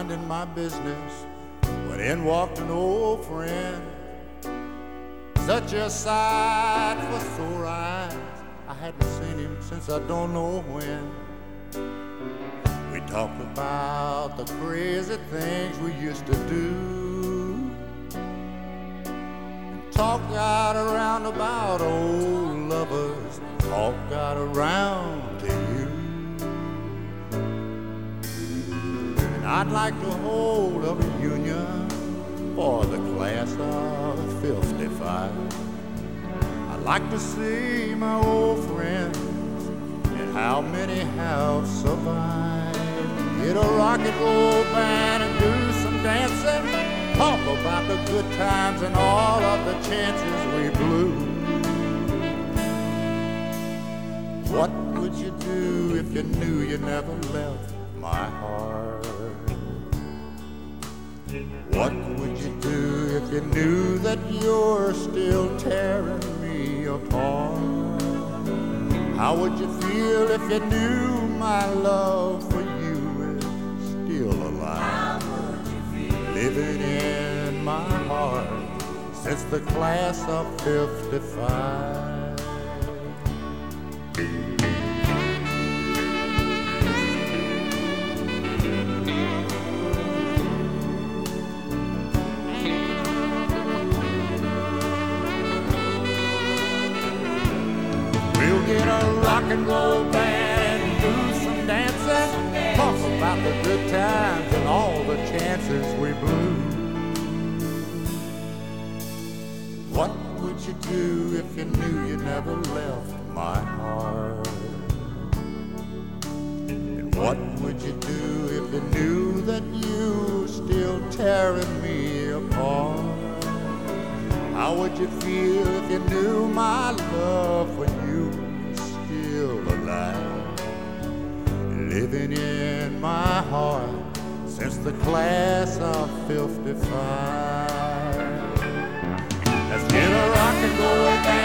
minding my business when in walked an old friend. Such a sight for sore eyes, I hadn't seen him since I don't know when. We talked about the crazy things we used to do, and talk got around about old lovers, talk got around to you. And I'd like to hold a reunion for the class of 55. I'd like to see my old friends and how many have survived. Get a rock and roll band and do some dancing, talk about the good times and all of the chances we blew. What would you do if you knew you never left my heart? What would you do if you knew that you're still tearing me apart? How would you feel if you knew my love for you is still alive? How would you feel? Living in my heart since the class of 55. Get a rock and roll band and do some dancing, talk about the good times and all the chances we blew. What would you do if you knew you never left my heart? And what would you do if you knew that you still tearing me apart? How would you feel if you knew my love for you still alive, living in my heart since the class of 55? Let's get a rock and roll band.